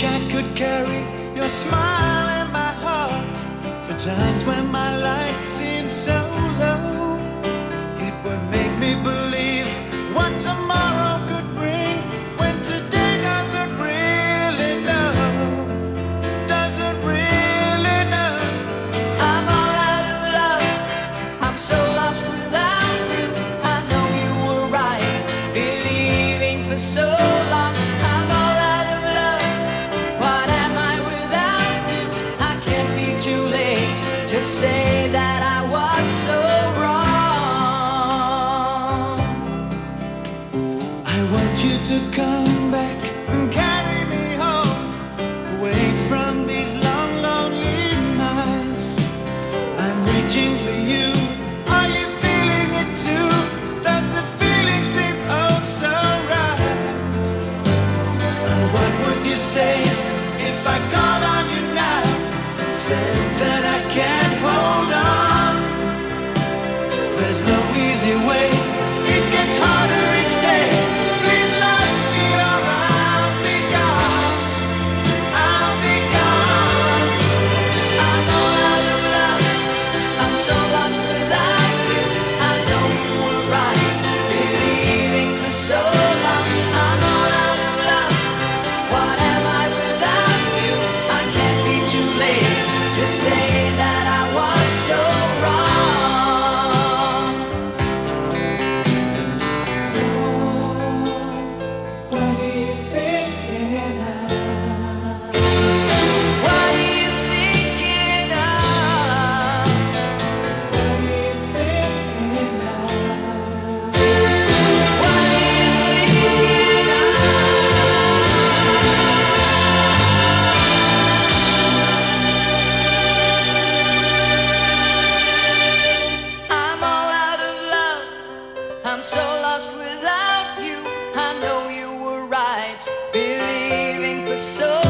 wish I could carry your smile in my heart for times when my life seems so low. It would make me believe what tomorrow could bring when today doesn't really know. Doesn't really know. I'm all out of love. I'm so lost without you. I know you were right, believing for so long. I'm all out of love. What am I without you? I can't be too late to say that I was so wrong. I want you to come back and carry me home, away from these long, lonely nights. I'm reaching for you. Are you feeling it too? Does the feeling seem oh so right? And what would you say if I called on you now and said that I can't hold on? There's no easy way. It gets harder each day. Please let me or I'll be gone. I'll be gone. I'm all out of love. I'm so lost without you. I know you were right, believing for so long. I'm all out of love. What am I without you? I can't be too late to say that I was so wrong. What are you thinking of? What are you thinking of? What are you thinking of? What are you thinking of? I'm all out of love. I'm so lost without you. I know you were right, believing for so